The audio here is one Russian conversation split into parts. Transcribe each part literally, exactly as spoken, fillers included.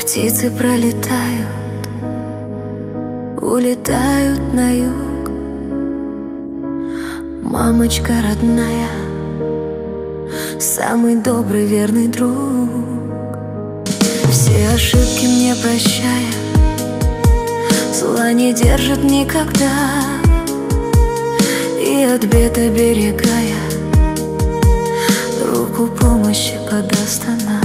Птицы пролетают, улетают на юг. Мамочка родная, самый добрый, верный друг. Все ошибки мне прощая, зла не держит никогда, и от бед оберегая, руку помощи подаст она.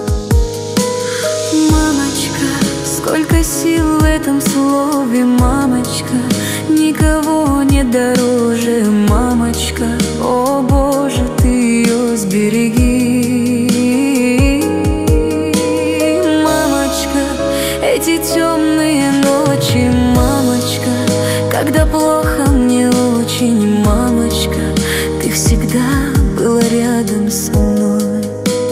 Мамочка, сколько сил в этом слове, мамочка, никого не дороже, мамочка, о Боже, ты ее сбереги. Мамочка, эти темные ночи, мамочка, когда плохо мне очень, мамочка, ты всегда была рядом со мной.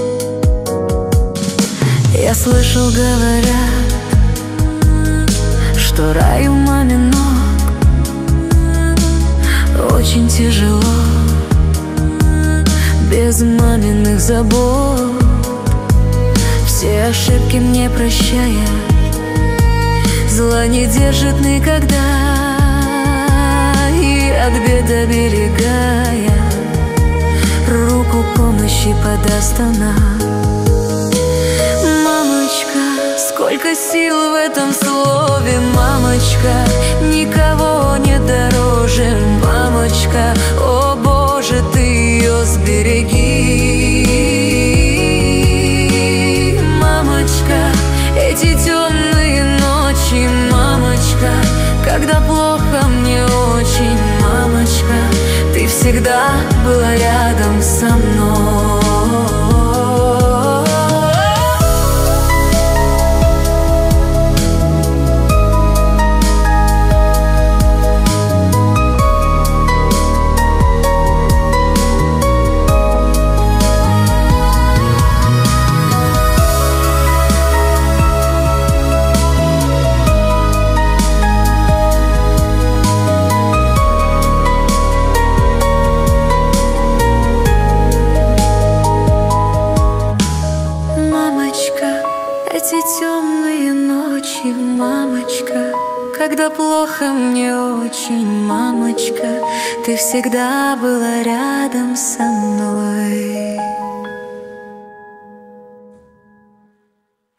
Я слышал, говорят, что рай у мамин ног. Очень тяжело без маминых забот. Все ошибки мне прощая, зла не держит никогда, и от бед оберегая, руку помощи подаст она. Сколько сил в этом слове, мамочка, никого не дороже, мамочка, о Боже, ты ее сбереги. Мамочка, эти темные ночи, мамочка, когда плохо мне очень, мамочка, ты всегда была рядом со мной. Эти темные ночи, мамочка, когда плохо мне очень, мамочка, ты всегда была рядом со мной.